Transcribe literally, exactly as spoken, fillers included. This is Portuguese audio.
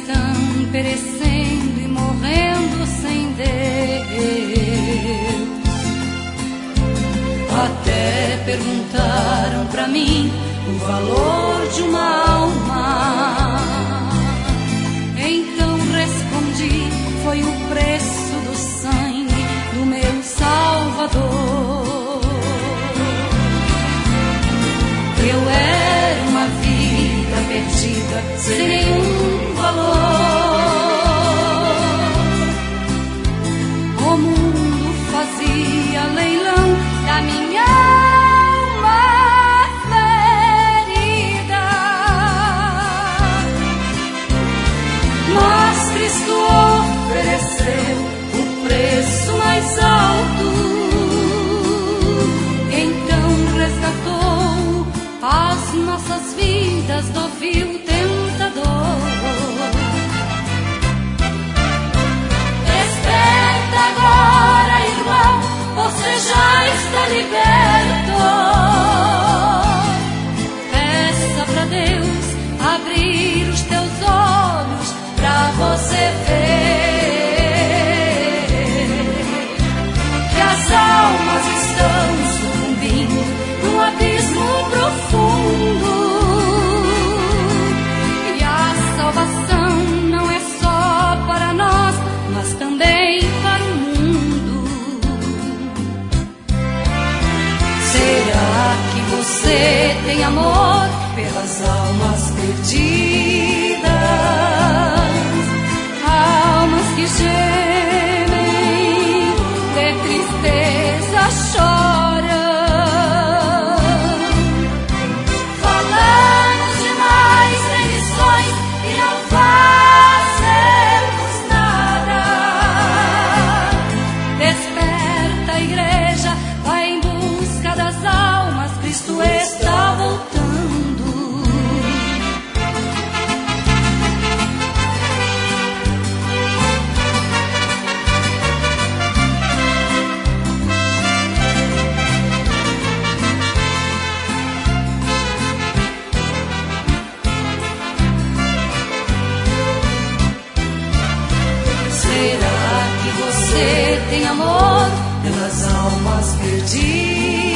estão perecendo e morrendo sem Deus. Até perguntaram pra mim o valor de uma alma. Então respondi, foi o preço do sangue do meu Salvador. Eu era uma vida perdida, sem nenhum valor. O mundo fazia leilão da minha alma ferida, mas Cristo ofereceu o preço mais alto. Então resgatou as nossas vidas do vil tentador. Desperta agora, irmão, você já está liberto. Peça pra Deus abrir os teus olhos pra você ver que as almas estão sucumbindo num abismo profundo. E a salvação não é só para nós, mas também para o mundo. Será que você tem amor pelas almas perdidas? Almas que gemem, de tristeza choram, falamos demais em lições e não fazemos nada. Desperta, igreja, vai em busca das almas, Cristo está voltando. Será que você tem amor pelas almas perdidas?